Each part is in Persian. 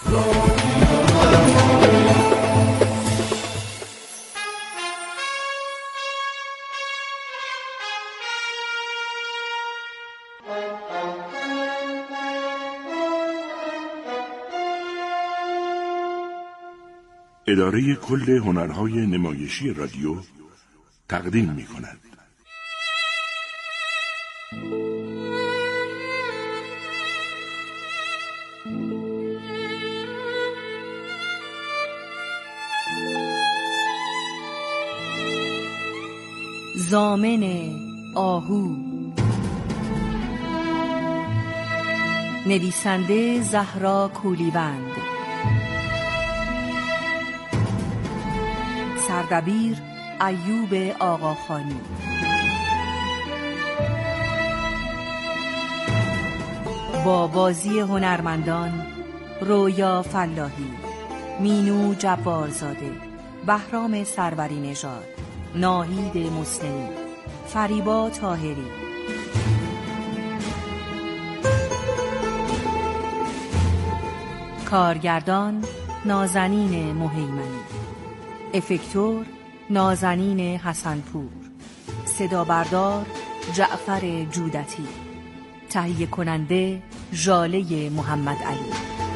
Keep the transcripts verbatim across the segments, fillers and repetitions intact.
اداره کل هنرهای نمایشی رادیو تقدیم می کند. ضامن آهو، نویسنده زهرا کولیوند، سردبیر ایوب آقاخانی، با بازی هنرمندان رویا فلاحی، مینو جبارزاده، بهرام سروری نژاد، ناهید مسلمی، فریبا طاهری. کارگردان نازنین مهیمنی، افکتور نازنین حسنپور، صدا بردار جعفر جودتی، تهیه کننده ژاله محمد علی.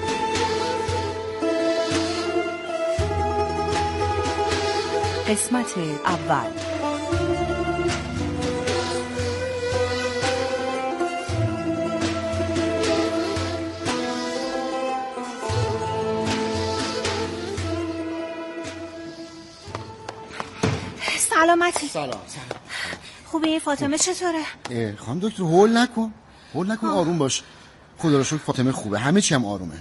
قسمت اول. سلامتی. سلام. خوبه؟ فاطمه چطوره؟ خانم دکتر هول نکن هول نکن آروم باش. خدا رو شکر فاطمه خوبه، همه چی هم آرومه.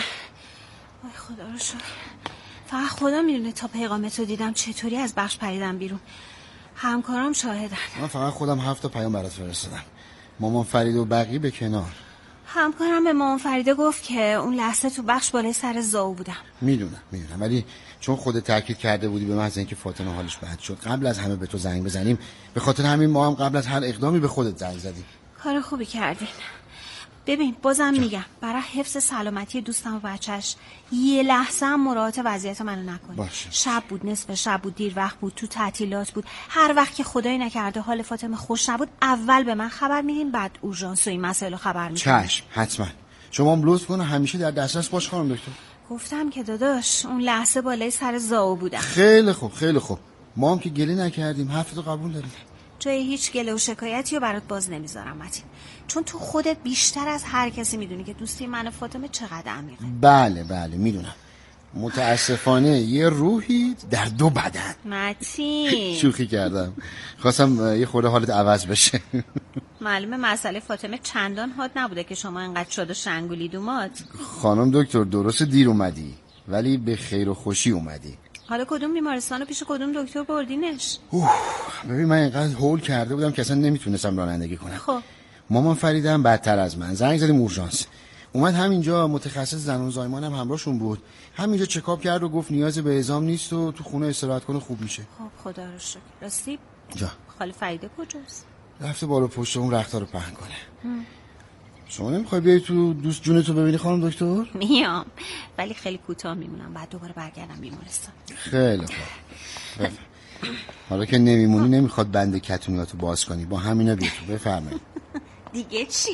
وای خدا رو شکر. فقط خدا میدونه تا پیغامتو دیدم چطوری از بخش پریدم بیرون. همکارام شاهدن. من فقط خودم هفت تا پیام برات فرستادم. مامان فرید و بقیه به کنار. همکارم به مامان فریده گفت که اون لحظه تو بخش بالای سر زاو بودم. میدونم میدونم ولی چون خودت تاکید کرده بودی به محض اینکه فاطمه حالش بد شد قبل از همه به تو زنگ بزنیم، به خاطر همین ما هم قبل از هر اقدامی به خودت زنگ زدیم. کار خوبی کردین. ببین بازم میگم برای حفظ سلامتی دوستم و بچهش یه لحظه هم مراعات وضعیت منو نکنید. باشه. شب بود، نصف شب بود، دیر وقت بود، تو تعطیلات بود، هر وقت که خدایی نکرده حال فاطمه خوش نبود اول به من خبر میدین، بعد اورژانس و این مسائل خبر میدین. چشم حتما. شما هم لطف کن همیشه در دسترس باش خانم دکتر. گفتم که داداش اون لحظه بالای سر زاو بودم. خیلی خوب خیلی خوب. ما هم که گله نکردیم، حرفتو قبول داریم. جای هیچ گله و شکایتی رو برات باز نمیذارم متین، چون تو خودت بیشتر از هر کسی میدونی که دوستی من و فاطمه چقدر عمیقه. بله بله میدونم. متاسفانه یه روحی در دو بدن. متین شوخی کردم، خواستم یه خورده حالت عوض بشه. معلومه مسئله فاطمه چندان حاد نبوده که شما انقدر شاد و شنگولی دومات. خانم دکتر درست دیر اومدی ولی به خیر و خوشی اومدی. حالا کدوم بیمارستان و پیش کدوم دکتر بردینش؟ اوه ببین من اینقدر هول کرده بودم که اصلا نمیتونستم رانندگی کنم. خب مامان فریدم بدتر از من، زنگ زدیم اورژانس. اومد همینجا، متخصص زن و زایمان هم همراهشون بود، همینجا چکاپ کرد و گفت نیاز به اعزام نیست و تو خونه استراحت کنه خوب میشه. خب خدا رو شکر. راستی جا خاله فریده کجاست؟ رفته بالا پشت اون رختها رو پهن کنه. هم. شما نمیخوای بیای تو دوست جونتو ببینی خانم دکتر؟ میام ولی خیلی کوتاه میمونم، بعد دوباره برگردم بیمارستان. خیلی خوب. حالا که نمیمونی نمیخواد بند کتونیاتو باز کنی، با همینا بیا تو. بفرمایید. دیگه چی؟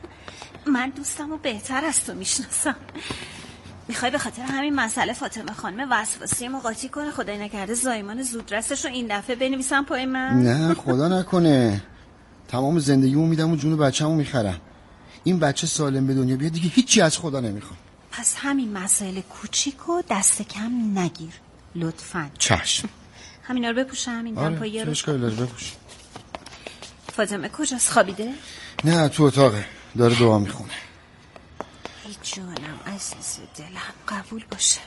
من دوستمو بهتر از تو میشناسم. میخوای به خاطر همین مسئله فاطمه خانم وسواسی ما قاطی کنه؟ خدای نکرده زایمان زودرسش رو این دفعه بنویسم پای من؟ نه خدا نکنه. تمام زندگیمو میدم و جون بچه‌مو میخرم. این بچه سالم به دنیا بیاد دیگه هیچی از خدا نمیخوام. پس همین مسائل کوچیکو دست کم نگیر لطفاً. چشم. همینا رو بپوشم این آره دمپایی رو. اشکالی نداره بپوش. فاطمه کجاست؟ خوابیده؟ نه تو اتاقه داره دعا میخونه. ای جانم عزیز دلم قبول باشه.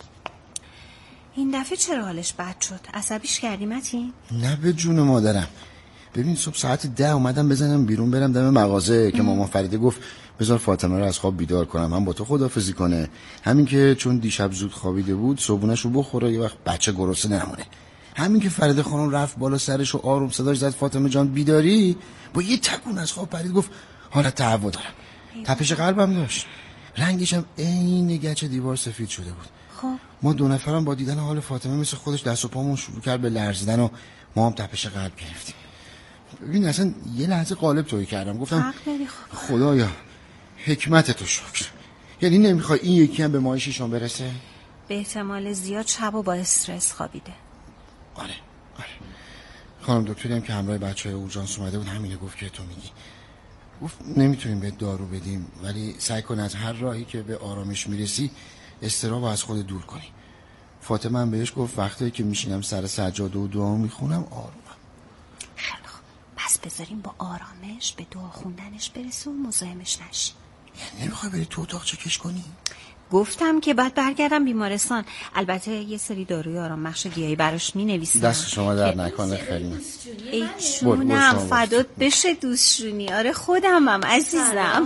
این دفعه چرا حالش بد شد؟ عصبیش کردی متین؟ نه به جون مادرم. ببین صبح ساعت ده اومدم بزنم بیرون برم دم مغازه که مامان فریده گفت بذار فاطمه رو از خواب بیدار کنم هم با تو خداحافظی کنه، همین که چون دیشب زود خوابیده بود صبحونش رو بخوره یه وقت بچه گرسنه نمونه. همین که فریده خانم رفت بالا سرش و آروم صداش زد فاطمه جان بیداری، با یه تکون از خواب پرید گفت حالت تهوع دارم. تپش قلبم داشت. رنگش هم عین گچ دیوار سفید شده بود. خب ما دو نفرم با دیدن حال فاطمه مثل خودش دست و پامون شروع کرد به لرزیدن و ما هم تپش قلب گرفتیم. ببین اصلا یه لحظه قالب تویی کردم، گفتم خدایا حکمت تو شکر. یعنی نمیخوای این یکی هم به ماه شیشم برسه؟ به احتمال زیاد شب و با استرس خوابیده. آره آره. خانم دکتری هم که همراه بچهای اورژانس اومده بود همینه گفت که تو میگی. گفت نمیتونیم به دارو بدیم ولی سعی کن از هر راهی که به آرامش میرسی استرابو از خود دور کنی. فاطمه هم بهش گفت وقتی که میشینم سر سجاده و دعا میخونم آرومم. خیلی خوب، پس بذاریم با آرامش به دعا خوندنش برسه و مزاحمش نشی. یعنی نمیخوای بری تو اتاق چکش کنی؟ گفتم که بعد برگردم بیمارستان. البته یه سری داروی آرام بخش گیاهی براش مینویسم. دست شما در نکنه خیلی. ای جونم فدات بشه دوستشونی. آره خودمم عزیزم.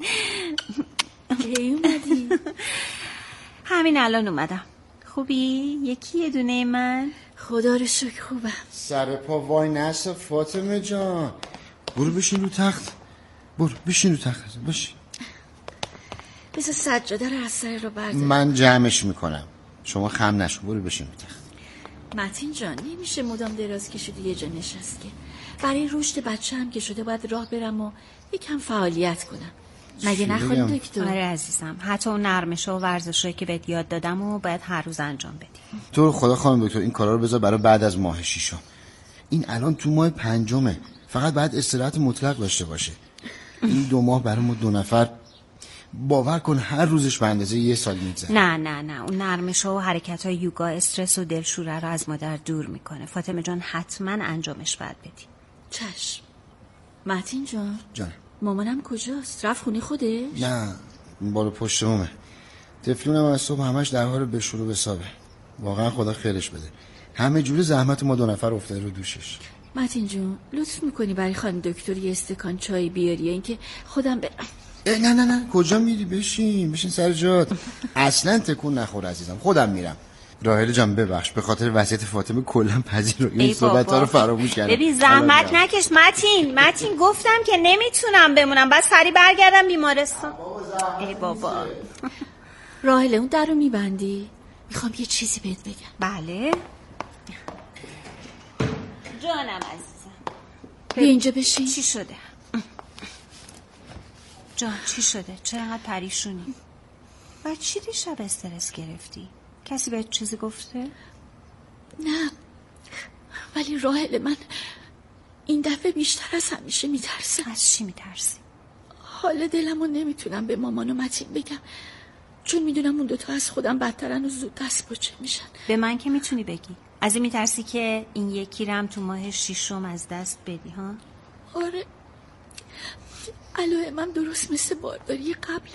کی اومدی؟ همین الان اومدم. خوبی؟ یکی یه دونه من؟ خدا رو شکر خوبم. سر پا وای نسا فاطمه جان. برو بشین رو تخت. برو بشین رو تخت. بشین. بذار سجاده رو از سر رو بردارم. من جمعش میکنم. شما خم نشو. برو بشین رو تخت. متین جان نمیشه مدام دراز کشیدی یه جا نشستی. برای رشد بچه هم که شده باید راه برم و یکم فعالیت کنم. مگه نخواهی دکتر؟ آره عزیزم، حتی اون نرمشه و ورزشایی که بهت یاد دادم و باید هر روز انجام بدی. تو خدا خانم دکتر این کارا رو بذار برای بعد از ماه ششم. این الان تو ماه پنجمه، فقط باید استراحت مطلق داشته باشه. این دو ماه برای ما دو نفر باور کن هر روزش به اندازه یه سال میگذره. نه نه نه اون نرمشه و حرکت‌های یوگا استرس و دلشوره رو از مادر دور میکنه. فاطمه جان حتما انجامش باید بدی. چشم. متین جان جان مامانم کجاست؟ رفت خونه خودش؟ نه بالا پشت بومه. تفلونم از صبح همش در حال به شروع به حسابه. واقعا خدا خیرش بده. همه جوره زحمت ما دو نفر افتاده رو دوشش. متین جون لطف میکنی برای خانم دکتر یه استکان چای بیاری یا اینکه خودم به نه نه نه کجا میری؟ بشین بشین سر جات. اصلا تکون نخور عزیزم، خودم میرم. راهله جان ببخش به خاطر وضعیت فاطمه کلا پذیرو این صحبت‌ها رو فراموش کردم. ببین زحمت نکش متین. متین گفتم که نمیتونم بمونم، بس سری برگردم بیمارستان. ای بابا. راهله اون در رو میبندی؟ میخوام یه چیزی بهت بگم. بله جانم عزیزم. بیا اینجا بشین. چی شده؟ جان چی شده؟ چرا انقدر پریشونی؟ و چی دیشب استرس گرفتی؟ کسی بهت چیزی گفته؟ نه ولی راهله من این دفعه بیشتر از همیشه میترسم. از چی میترسی؟ حال دلمو نمیتونم به مامان و متین بگم چون میدونم اون دوتا از خودم بدترن و زود دست باچه میشن. به من که میتونی بگی. از این میترسی که این یکی رم تو ماه شیشم از دست بدی ها؟ آره علائمم درست مثل بارداری قبله.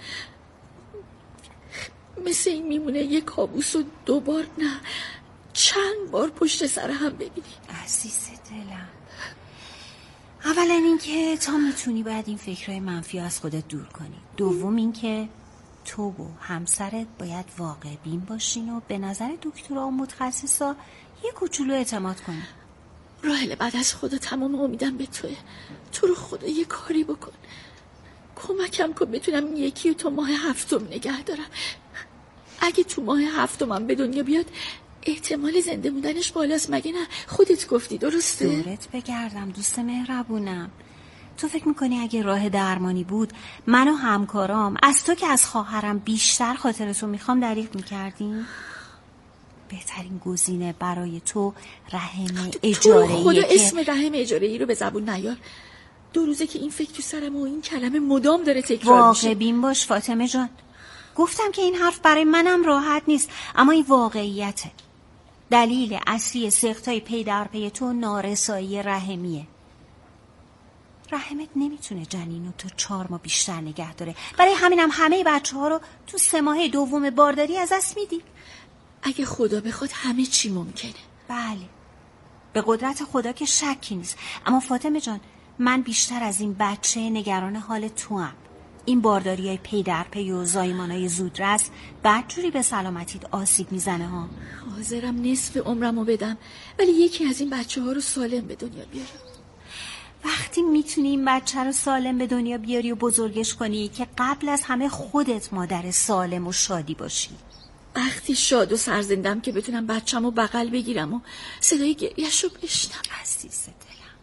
مثل این میمونه یه کابوس و دوبار نه چند بار پشت سر هم ببینی. عزیز دلم، اولا این که تا میتونی باید این فکرهای منفی از خودت دور کنی. دوم این که تو و همسرت باید واقع بین باشین و به نظر دکترها و متخصصا یه کوچولو اعتماد کنی. راهله بعد از خدا تمام امیدم به توه. تو رو خدا یه کاری بکن، کمکم کن بتونم این یکی رو تا ماه هفتم نگه دارم. اگه تو ماه هفتم هم به دنیا بیاد احتمال زنده موندنش بالاست. مگه نه؟ خودت گفتی درسته؟ دورت بگردم دوست مهربونم. تو فکر میکنی اگه راه درمانی بود من و همکارام از تو که از خواهرم بیشتر خاطرتو میخوام دریغ میکردیم؟ بهترین گزینه برای تو رحم اجاره‌ایه. خدا که اسم رحم اجاره‌ای رو به زبون نیار. دو روزه که این فکر تو سرم و این کلمه مدام داره تکرار میشه. واقع بین باش فاطمه جان. گفتم که این حرف برای منم راحت نیست اما این واقعیته. دلیل اصلی سقطای پی در پی تو نارسایی رحمیه. رحمت نمیتونه جنینو تو چهار ماه بیشتر نگه داره. برای همینم همه بچه ها رو تو سه ماه دوم بارداری از دست میدی. اگه خدا بخواد همه چی ممکنه. بله به قدرت خدا که شکی نیست. اما فاطمه جان من بیشتر از این بچه نگران حال تو هم. این بارداری های پی در پی و زایمان های زودرس بدجوری به سلامتیت آسیب میزنه ها. حاضرم نصف عمرمو بدم ولی یکی از این بچه ها رو سالم به دنیا بیارم. وقتی میتونی این بچه رو سالم به دنیا بیاری و بزرگش کنی که قبل از همه خودت مادر سالم و شادی باشی. وقتی شاد و سرزندم که بتونم بچه‌مو بغل بگیرم و صدای گریه‌شو بشنوم. عزیز دلم.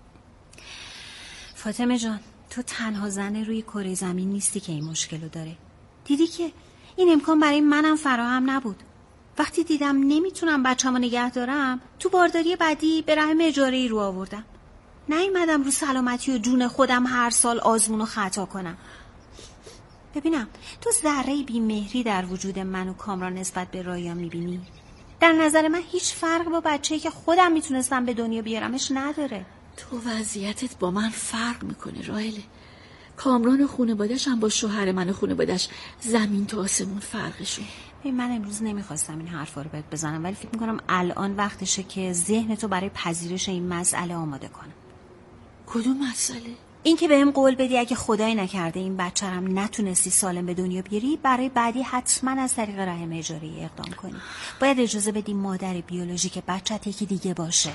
فاطمه جان، تو تنها زن روی کره زمین نیستی که این مشکلو داره. دیدی که این امکان برای منم فراهم نبود. وقتی دیدم نمیتونم بچه‌مو نگه دارم، تو بارداری بعدی به رحم اجاره‌ای رو آوردم. نیومدم رو سلامتی و جون خودم هر سال آزمون و خطا کنم. ببینم تو ذره بی‌مهری در وجود من و کامران نسبت به رایا میبینی؟ در نظر من هیچ فرق با بچه‌ای که خودم میتونستم به دنیا بیارمش نداره. تو وضعیتت با من فرق میکنه راهله. کامران و خانواده‌اش هم با شوهر من و خانواده‌اش زمین تا آسمون فرقشون. من امروز نمیخواستم این حرفا رو بهت بزنم، ولی فکر میکنم الان وقتشه که ذهنتو برای پذیرش این مسئله آماده کنم. کدوم مسئله؟ این که بهم قول بدی اگه خدای نکرده این بچه‌رم نتونستی سالم به دنیا بیاری، برای بعدی حتما از طریق رحم اجاره‌ای اقدام کنی. باید اجازه بدی مادر بیولوژیک بچه‌ت یکی دیگه باشه.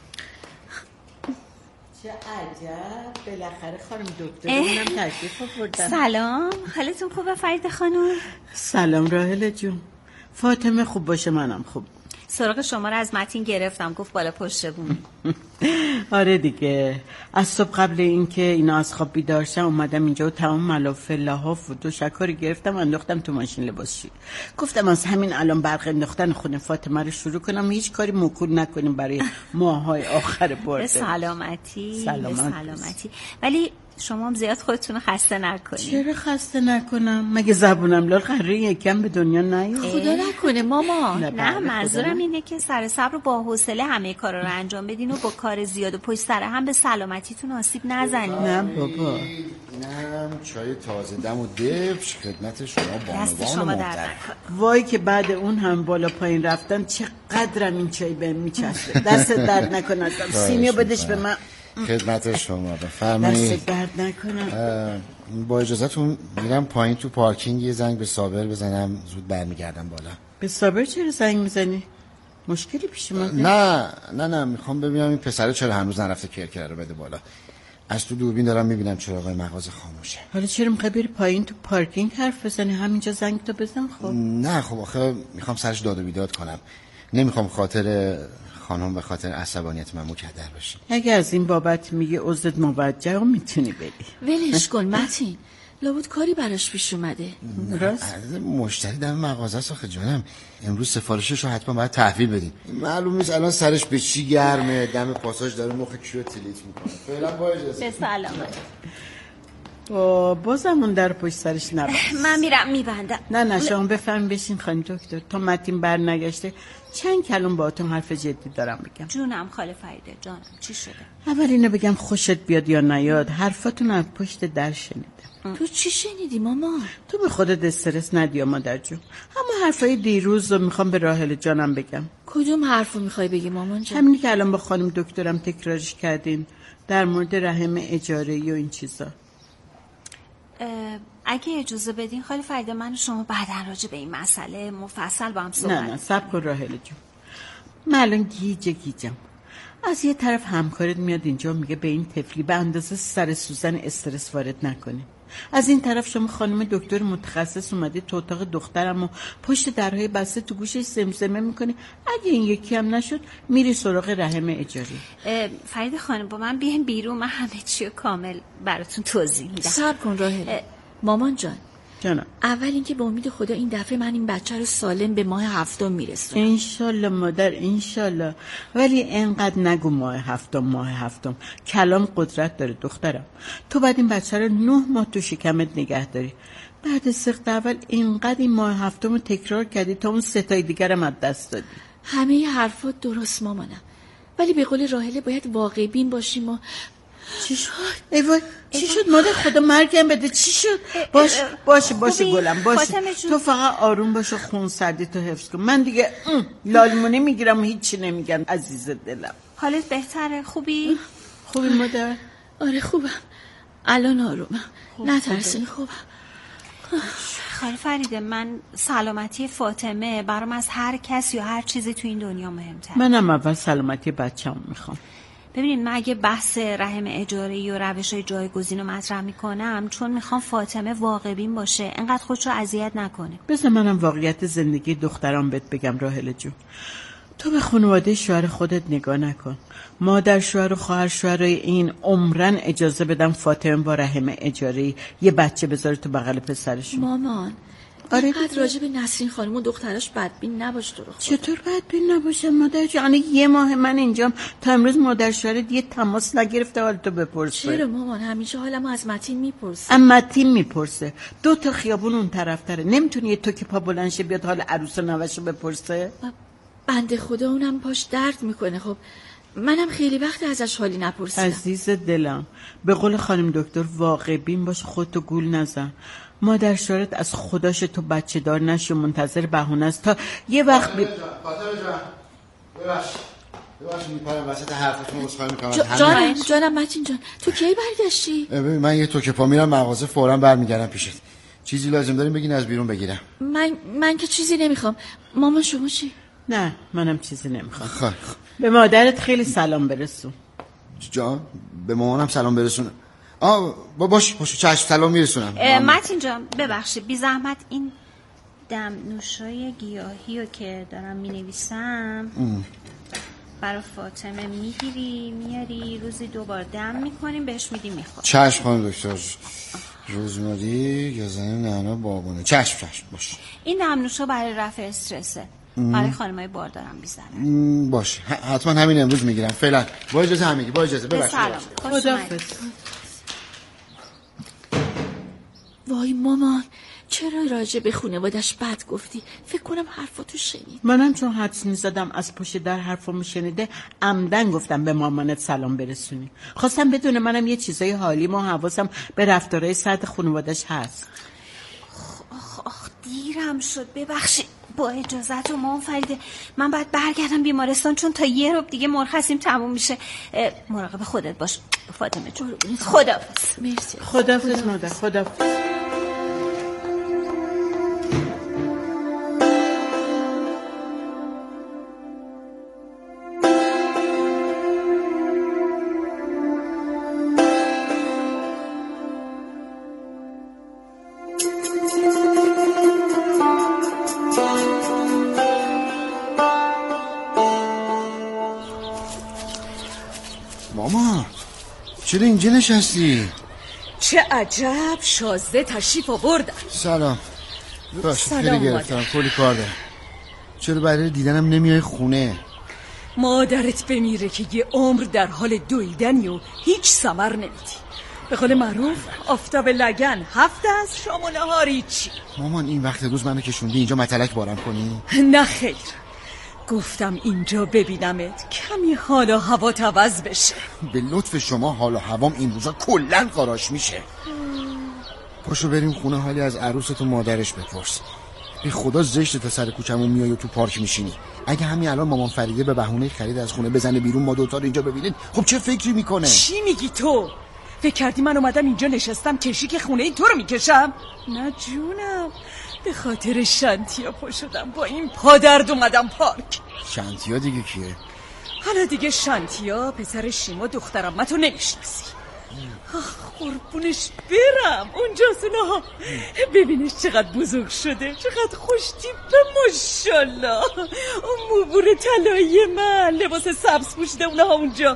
چه عجب، بالاخره خانم دکترمونم تشریف آوردن. سلام، حالتون خوبه فرید خانم؟ سلام راهله جون. فاطمه خوب باشه منم خوب. سراغ شما رو از متین گرفتم، گفت بالا پشت بون. آره دیگه، از صبح قبل اینکه اینا از خواب بیدار شن اومدم اینجا و تمام ملافه لحاف و دوشکا رو گرفتم و انداختم تو ماشین لباسشویی. گفتم از همین الان برق انداختن خونه فاطمه رو شروع کنم، هیچ کاری موکول نکنیم برای ماهای آخر برده. به سلامتی. سلامت. به سلامتی. ولی شما هم زیاد خودتون رو خسته نکنید. چرا خسته نکنم؟ مگه زبونم لال قراره یکم به دنیا نیاد؟ خدا نکنه ماما. نه, نه منظورم اینه که سر صبر و با حوصله همه کارا رو انجام بدین و با کار زیاد و پشت سر هم به سلامتیتون آسیب نزنید. نه بابا. اینم چای تازه دم و دبش خدمت شما بانوان محترم. وای که بعد اون هم بالا پایین رفتن چقدرم این چای بهم میچسبه. دست درد نکنه. سینیو بدش به من. خدمت شما بفرمایید. دست درد نکنم. با اجازهتون میرم پایین تو پارکینگ یه زنگ به صابر بزنم، زود برمیگردم بالا. به صابر چرا زنگ میزنی؟ مشکلی پیش اومده؟ نه نه نه میخوام ببینم این پسره چرا هنوز نرفته کرکره رو بده بالا. از تو دوربین دارم میبینم چراغای مغازه خاموشه. حالا چرا میخوای بری پایین تو پارکینگ حرف بزنی؟ همینجا زنگ تو بزن. خب نه خب آخه میخوام سرش داد و بیداد کنم، نمیخوام خاطر خانم به خاطر عصبانیت من مکدر بشه. اگه از این بابت میگه عذرت موجه و میتونی بری. ولش کن متین، لابد کاری براش پیش اومده. راست؟ مشتری دم مغازه است آخه جانم، امروز سفارشش رو حتما باید تحویل بدیم. معلوم نیست الان سرش به چی گرمه، دم پاساژ داره مخ کیو تلیت میکنه. فعلا با اجازه. به سلامت. با بازم اون در پشت سرش نبند. من میرم میبندم. نه نه شما بفرم بشین خانم دکتر، تا متین بر نگشته چند کلم باهاتون حرف جدی دارم بگم. جونم خاله فریده جانم، چی شده؟ اول اینو بگم خوشت بیاد یا نیاد حرفاتون از پشت در شنیدم. تو چی شنیدی ماما؟ تو به خودت استرس ندی مادر جون. اما حرفای دیروز رو میخوام به راهل جانم بگم. کدوم حرفو میخوای بگی مامان جان؟ همینی که الان با خانم دکترم تکرارش کردین در مورد رحم اجاره‌ای و این چیزا. اگه اجازه بدین خاله فریده من و شما بعداً راجع به این مسئله مفصل با هم صحبت. نه نه صبر کن راهل جون. من الان گیجه گیجم. از یه طرف همکارت میاد اینجا میگه به این طفلی به اندازه سر سوزن استرس وارد نکنه. از این طرف شما خانم دکتر متخصص اومده تو اتاق دخترم و پشت درهای بسته تو گوشش زمزمه میکنی اگه این یکی هم نشد میری سراغ رحم اجاری. فرید خانم با من بیاین بیرون، من همه چی کامل براتون توضیح میدم. صبر کن راهل. مامان جان جانم، اول اینکه به امید خدا این دفعه من این بچه رو سالم به ماه هفتم میرسونم. انشالله مادر انشالله، ولی انقدر نگو ماه هفتم ماه هفتم. کلام قدرت داره دخترم. تو بعد این بچه رو نه ماه تو شکمت نگه داری، بعد سخت اول اینقدر این ماه هفتم رو تکرار کردی تا اون ستای دیگرم از دست دادی. همه ی حرفات درست مامانم، ولی به قول راهله باید واقع بین باشیم و چی شد؟ ای وای چی شد مادر خدا مرگم بده؟ چی شد؟ باش باشه باشه گلم باشه، تو فقط آروم باش و خون سردی تو حفظ کن. من دیگه لالمونی میگیرم و هیچی نمیگم عزیز دلم. حالت بهتره؟ خوبی؟ خوبی مادر؟ آره خوبم الان آرومم، نترسین خوبم. خاله فریده من سلامتی فاطمه برام از هر کس یا هر چیزی تو این دنیا مهمتر. منم اول سلامتی بچه‌م میخوام. ببینید من اگه بحث رحم اجاره‌ای و روش‌های جایگزین رو مطرح میکنم چون میخوام فاطمه واقع‌بین باشه، انقدر خودشو اذیت نکنه. بذار منم واقعیت زندگی دخترام بهت بگم راحله جون. تو به خانواده شوهر خودت نگاه نکن. مادر شوهر و خواهر شوهرای این عمرن اجازه بدم فاطمه با رحم اجاره‌ای یه بچه بذاره تو بغل پسرشون. مامان آره اینقدر راجع به نسرین خانم و دختراش بدبین نباش تو رو خدا. چطور بدبین نباشم مادر جان؟ یه ماه من اینجام تا امروز مادر شوهرت یه تماس نگرفته حالتو بپرسه. چرا مامان همیشه حالمو از متین میپرسه؟ ام متین میپرسه. دو تا خیابون اون طرفتره. نمیتونی یه تو که پا بلند شه بیاد حال عروس و نوشو بپرسه؟ بنده خدا اونم پاش درد میکنه. خب منم خیلی وقت ازش حالی نپرسیدم. عزیز دلم به قول خانم دکتر واقع بین باش، خودتو گول نزن. مادر شوهرت از خداش تو بچه دار نشو، منتظر بهونه است تا یه وقت بی... فاطمه جان ببخش ببخش میپرم وسط حرفتون عذرخواهی میکنم. جانم جانم متین جان تو کی برگشتی؟ ببین من یه توکه پا میرم مغازه، فوراً برمیگردم پیشت. چیزی لازم داریم بگین از بیرون بگیرم؟ من من که چیزی نمیخوام. مامان شما چی؟ نه منم چیزی نمیخوام. خب به مادرت خیلی سلام برسون. جان به مامانم سلام برسون. آه باش باش چشم سلام میرسونم. متین جان ببخشید بی زحمت این دم نوشای گیاهی رو که دارم مینویسم برای فاطمه میگیری میاری روزی دوبار دم میکنیم بهش میدیم میخواد. چشم خانم دکتر. روزماری گزنه نعنا بابونه. چشم چشم باش. این دم نوشا برای رفع استرسه. برای خانمای باردارم بیزنم. باشه حتما همین امروز میگیرم. فعلا با اجازه همگی با اجازه ببخشید. سلام خداحافظ. وای مامان چرا راجع به خانوادش بد گفتی؟ فکر کنم حرفاتو شنید. منم چون حدس میزدم از پشت در حرفامو شنیده عمدن گفتم به مامانت سلام برسونی. خواستم بدونه منم یه چیزای حالیم و حواسم به رفتارهای سطح خانوادش هست. آخ آخ دیرم شد ببخشید. با اجازت و مام فریده من باید برگردم بیمارستان چون تا یه ربع دیگه مرخصیم تموم میشه. مراقب خودت باش فاطمه جون. خداحافظ. مرسی. خداحافظ مادر. خداحافظ. ماما چرا اینجا نشستی؟ چه عجب شازده تشریف آوردن. سلام. باشه خیلی گرفتم کلی کار دارم. چرا برای دیدنم نمیای خونه؟ مادرت بمیره که یه عمر در حال دویدنی و هیچ ثمر نمیدی. به قول معروف آفتاب لگن هفته از شام و نهاری چی. مامان این وقت روز منو کشوندی اینجا متلک بارم کنی؟ نه خیر، گفتم اینجا ببینمت کمی حال و هوا عوض بشه. به لطف شما حال و هوام این روزا کلن خراش میشه. پاشو بریم خونه حالی از عروست و مادرش بپرس. به خدا زشته تا سر کوچمون میای و تو پارک میشینی. اگه همین الان مامان فریده به بهونه خرید از خونه بزنه بیرون ما دوتا رو اینجا ببینید خب چه فکری میکنه؟ چی میگی تو؟ فکر کردی من اومدم اینجا نشستم کشیک خونه این تو رو میکشم؟ نه جونم، به خاطر شنتیا پا شدم با این پادرد اومدم پارک. شنتیا دیگه کیه؟ حالا دیگه شنتیا پسر شیما دخترم من تو نمیشناسی. آخ قربونش برم اونجاست اونها. ببینش چقدر بزرگ شده، چقدر خوشتیپه ماشالله. اون موبور طلایی من لباس سبز پوشیده اونها اونجا.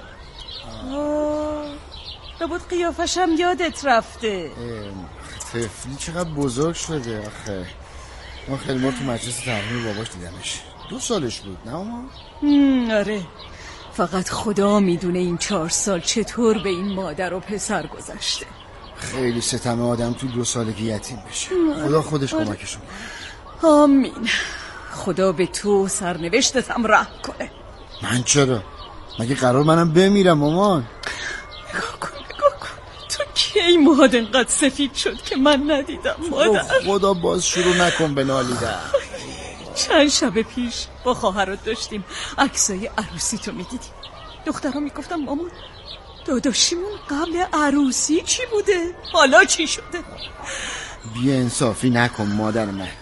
آه لابد قیافشم یادت رفته. طفلی چقدر بزرگ شده آخه. ما خیلی ما تو مجلس ترمیم باباش دیدمش. دو سالش بود نه ما؟ آره فقط خدا میدونه این چهار سال چطور به این مادر و پسر گذشته. خیلی ستم آدم تو دو سالگی یتیم بشه. خدا خودش کمکشون کنه. آمین. خدا به تو سرنوشتتم رحم کنه. من چرا؟ مگه قرار منم بمیرم مامان؟ نگاه کن نگاه کن تو کی موهات انقدر سفید شد که من ندیدم مادر. خدا باز شروع نکن به نالیدن. چند شب پیش با خواهرات داشتیم عکسای عروسی تو میدیدیم. دخترها میگفتم مامان داداشیمون قبل عروسی چی بوده؟ حالا چی شده؟ بی انصافی نکن مادر من.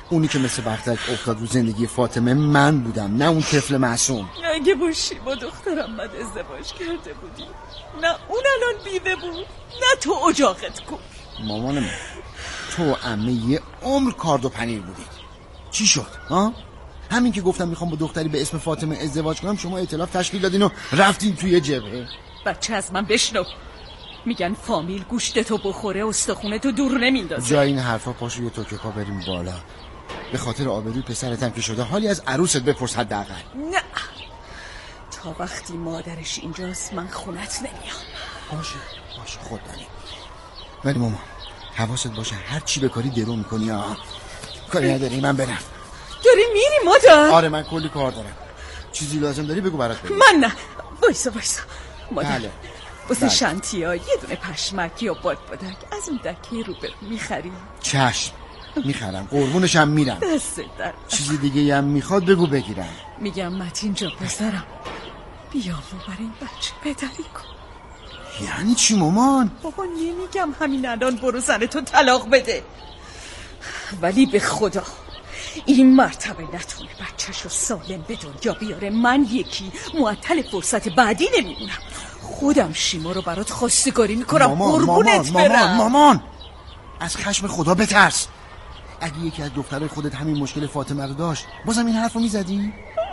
اونی که مثل بختک افتاد رو زندگی فاطمه من بودم، نه اون طفل معصوم. اگه با شیما دخترم من ازدواج کرده بودی، نه اون الان بیوه بود نه تو اجاقت کن. مامان من، تو عمه یه عمر کارد و پنیر بودید. چی شد ها؟ همین که گفتم میخوام با دختری به اسم فاطمه ازدواج کنم شما ائتلاف تشکیل دادین و رفتین توی جبهه. بچه از من بشنو، میگن فامیل گوشتتو بخوره استخونتو دور نمیندازه. جای این حرفا پاشو یه توکه پا بریم بالا. به خاطر آبروی پسرتم که شده حالی از عروست بپرس حداقل. نه تا وقتی مادرش اینجاست من خونت نمیام. باشه باشه خود دانی. ولی مامان حواست باشه هر چی بکاری درو میکنی ها. کاری نداری من برم. داری میری مادر؟ آره من کلی کار دارم. چیزی لازم داری بگو برات بگم. من نه. وایسا وایسا مادر. بله. واسه بله. شانتیا یه دونه پشمک یا باد بادک از اون دکه رو برو میخری؟ چشم میخرم، قربونشم میرم. دست در. چیزی دیگه هم میخواد بگو بگیرم. میگم متین جا پسرم بیا و بر این بچه پدری کن. یعنی چی مامان؟ بابا نمیگم همین الان برو زنتو طلاق بده، ولی به خدا این مرتبه نتونه بچه‌شو سالم به دنیا بیاره من یکی معطل فرصت بعدی نمیمونم. خودم شیما رو برات خواستگاری میکنم. قربونت برم. مامان مامان از خشم خدا بترس. اگه یکی از دخترای خودت همین مشکل فاطمه رو داشت بازم این حرفو میزدی؟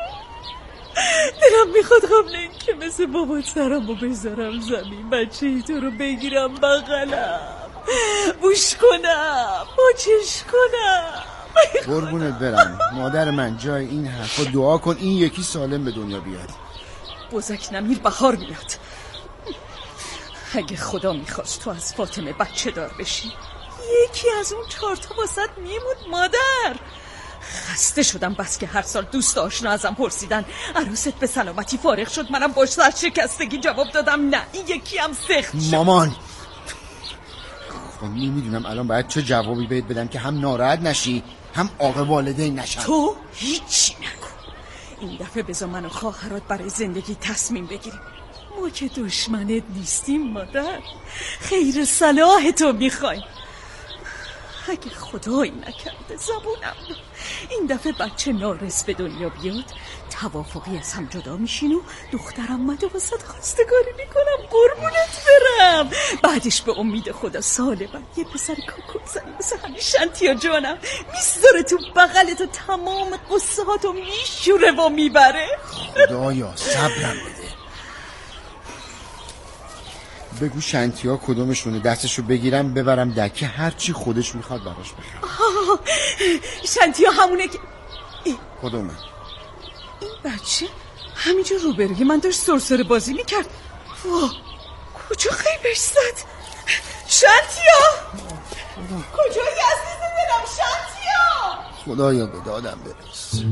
دلم میخواد قبل این که مثل بابا سرمو بذارم زمین بچه ای تو رو بگیرم بغلم بوش کنم باچش کنم. قربونت برم مادر من، جای این حرفا دعا کن این یکی سالم به دنیا بیاد. بزک نمیر بهار میاد. اگه خدا میخواست تو از فاطمه بچه دار بشی یکی از اون چهارتا واسط میمود مادر. خسته شدم بس که هر سال دوست آشنا ازم پرسیدن عروست به سلامتی فارغ شد، منم باش سر شکستگی جواب دادم نه این یکی هم سخت شد. مامان خب نمیدونم الان باید چه جوابی بهت بدم که هم ناراحت نشی هم عاق والدین نشن. تو هیچی نکن. این دفعه بذار من و خواهرات برای زندگی تصمیم بگیریم. ما که دشمنت نیستیم مادر، خیر صلاح تو میخوایم. اگه خدایی نکرده زبونم این دفعه بچه نارس به دنیا بیاد توافقی از هم جدا میشین و دخترم مده واسد خواستگاری میکنم. قربونت برم. بعدش به امید خدا سال بعد یه پسر کاکل زنی مثل همین شانتیا جانم میذاره تو بغلت و تمام قصه ها تو میشوره و میبره. خدایا صبرم بده. بگو شانتیا کدومشونه دستشو بگیرم ببرم دکه هر چی خودش میخواد براش بخرم. شانتیا همونه که کدومه؟ این بچه همینجا روبروی من داشت سرسره بازی میکرد. واه کجا خیبش زد؟ شانتیا کجایی عزیز دلم؟ شانتیا خدایا به دادم برس.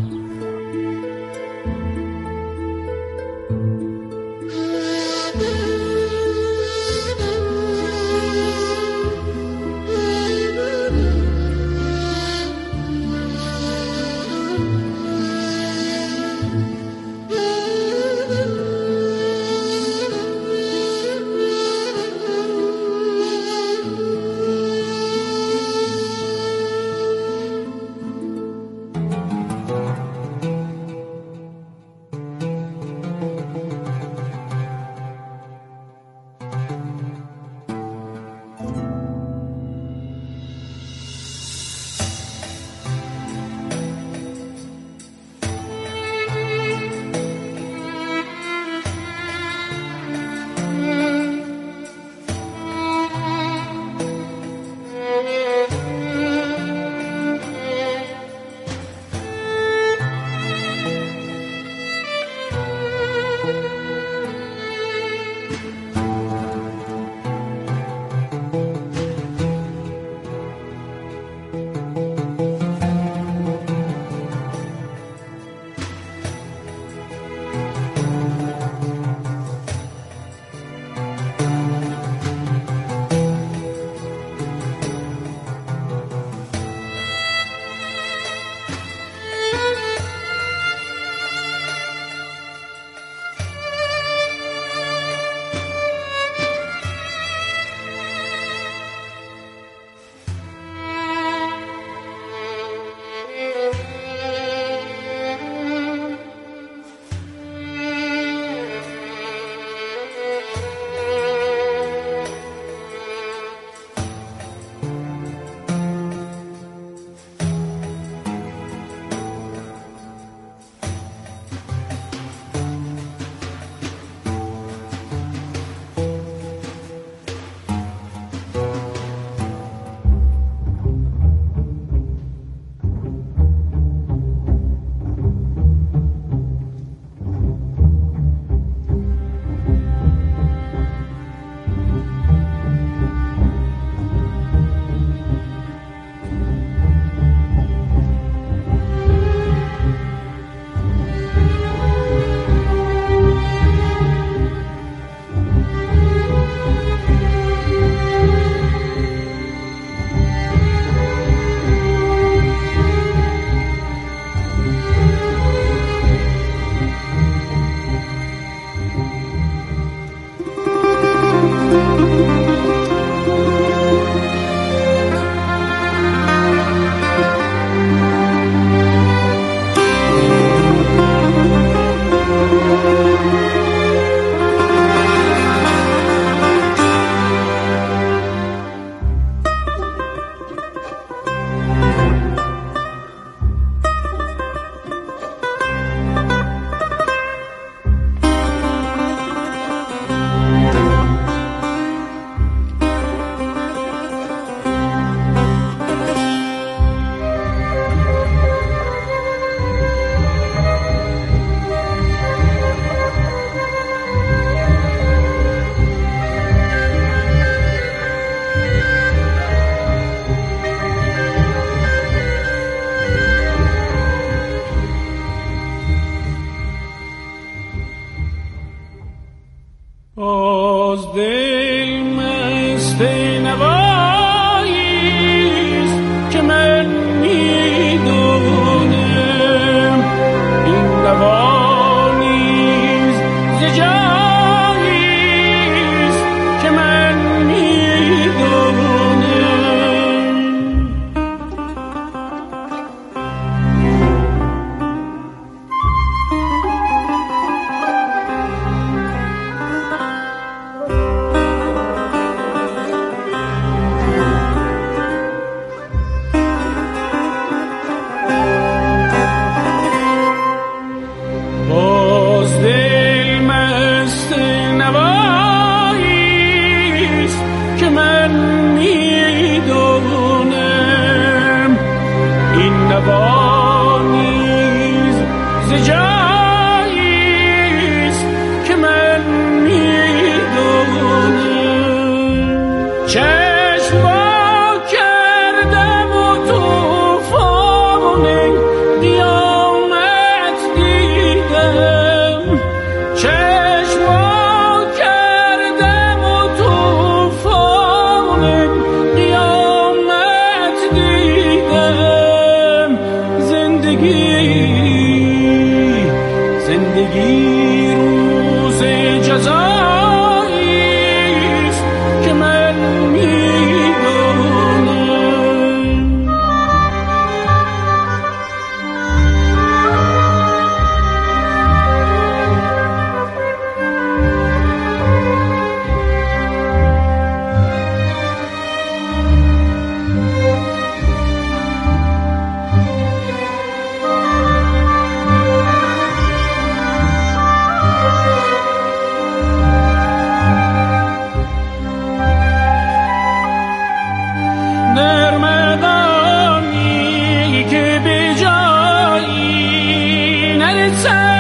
نوا نیز ز جاییست که من میدونم. چشم وا کردم و طوفان قیامت دیدم. چشم وا کردم و طوفان قیامت دیدم. زندگی زندگی روز جزاییست که من میدونم. نرمدانی که به جایی نرسد